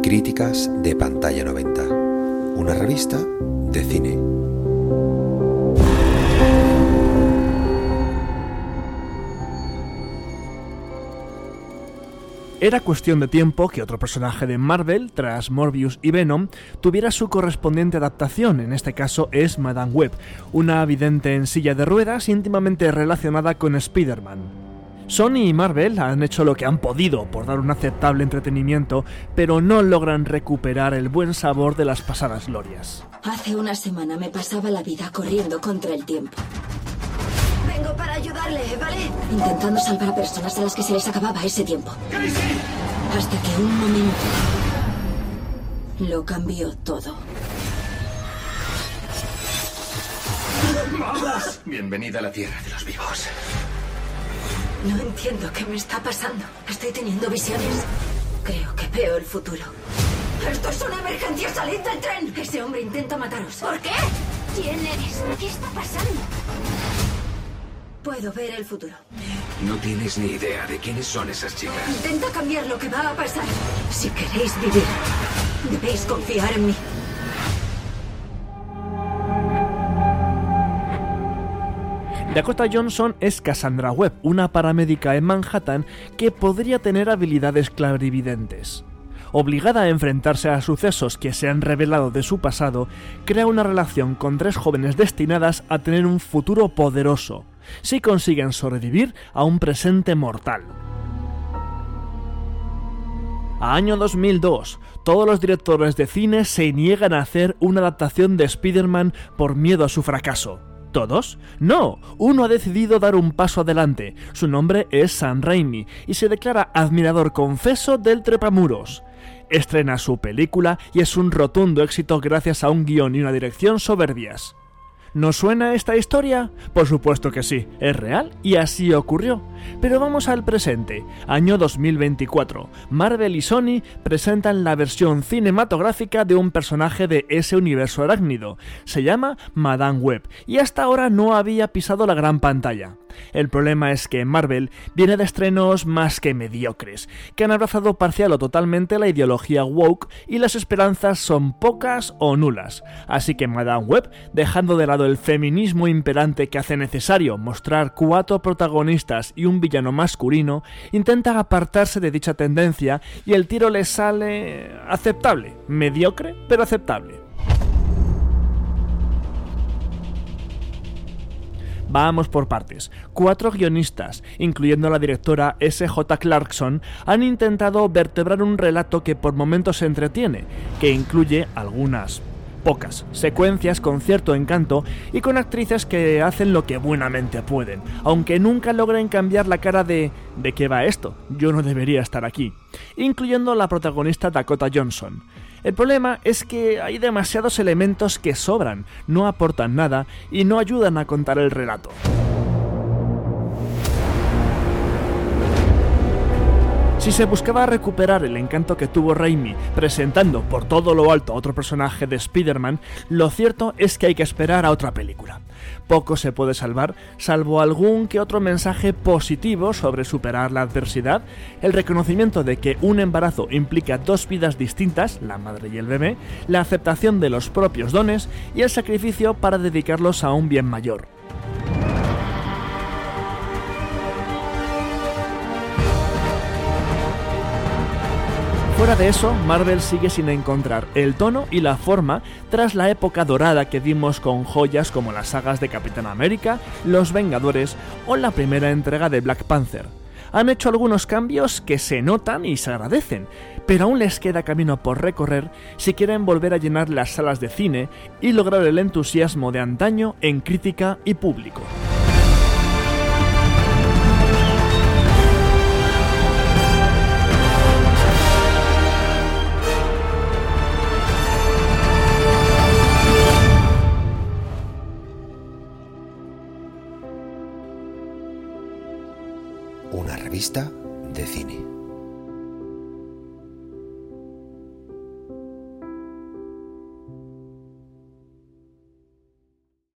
Críticas de Pantalla 90, una revista de cine. Era cuestión de tiempo que otro personaje de Marvel, tras Morbius y Venom, tuviera su correspondiente adaptación. En este caso es Madame Web, una vidente en silla de ruedas íntimamente relacionada con Spider-Man. Sony y Marvel han hecho lo que han podido por dar un aceptable entretenimiento, pero no logran recuperar el buen sabor de las pasadas glorias. Hace una semana me pasaba la vida corriendo contra el tiempo. Vengo para ayudarle, ¿vale? Intentando salvar a personas a las que se les acababa ese tiempo. Hasta que un momento lo cambió todo. ¡Vamos! Bienvenida a la tierra de los vivos. No entiendo qué me está pasando. Estoy teniendo visiones. Creo que veo el futuro. ¡Esto es una emergencia! ¡Salid del tren! Ese hombre intenta mataros. ¿Por qué? ¿Quién eres? ¿Qué está pasando? Puedo ver el futuro. No tienes ni idea de quiénes son esas chicas. Intenta cambiar lo que va a pasar. Si queréis vivir, debéis confiar en mí. Dakota Johnson es Cassandra Webb, una paramédica en Manhattan que podría tener habilidades clarividentes. Obligada a enfrentarse a sucesos que se han revelado de su pasado, crea una relación con tres jóvenes destinadas a tener un futuro poderoso, si consiguen sobrevivir a un presente mortal. A año 2002, todos los directores de cine se niegan a hacer una adaptación de Spider-Man por miedo a su fracaso. ¿Todos? No, uno ha decidido dar un paso adelante. Su nombre es Sam Raimi y se declara admirador confeso del trepamuros. Estrena su película y es un rotundo éxito gracias a un guión y una dirección soberbias. ¿Nos suena esta historia? Por supuesto que sí, es real y así ocurrió. Pero vamos al presente, año 2024. Marvel y Sony presentan la versión cinematográfica de un personaje de ese universo arácnido. Se llama Madame Web y hasta ahora no había pisado la gran pantalla. El problema es que Marvel viene de estrenos más que mediocres, que han abrazado parcial o totalmente la ideología woke y las esperanzas son pocas o nulas. Así que Madame Web, dejando de lado el feminismo imperante que hace necesario mostrar 4 protagonistas y un villano masculino, intenta apartarse de dicha tendencia y el tiro le sale aceptable, mediocre pero aceptable. Vamos por partes. 4 guionistas, incluyendo la directora S.J. Clarkson, han intentado vertebrar un relato que por momentos se entretiene, que incluye algunas pocas secuencias con cierto encanto y con actrices que hacen lo que buenamente pueden, aunque nunca logren cambiar la cara de ¿de qué va esto? Yo no debería estar aquí, incluyendo la protagonista Dakota Johnson. El problema es que hay demasiados elementos que sobran, no aportan nada y no ayudan a contar el relato. Si se buscaba recuperar el encanto que tuvo Raimi presentando por todo lo alto a otro personaje de Spider-Man, lo cierto es que hay que esperar a otra película. Poco se puede salvar, salvo algún que otro mensaje positivo sobre superar la adversidad, el reconocimiento de que un embarazo implica 2 vidas distintas, la madre y el bebé, la aceptación de los propios dones y el sacrificio para dedicarlos a un bien mayor. Fuera de eso, Marvel sigue sin encontrar el tono y la forma tras la época dorada que dimos con joyas como las sagas de Capitán América, Los Vengadores o la primera entrega de Black Panther. Han hecho algunos cambios que se notan y se agradecen, pero aún les queda camino por recorrer si quieren volver a llenar las salas de cine y lograr el entusiasmo de antaño en crítica y público. Una revista de cine.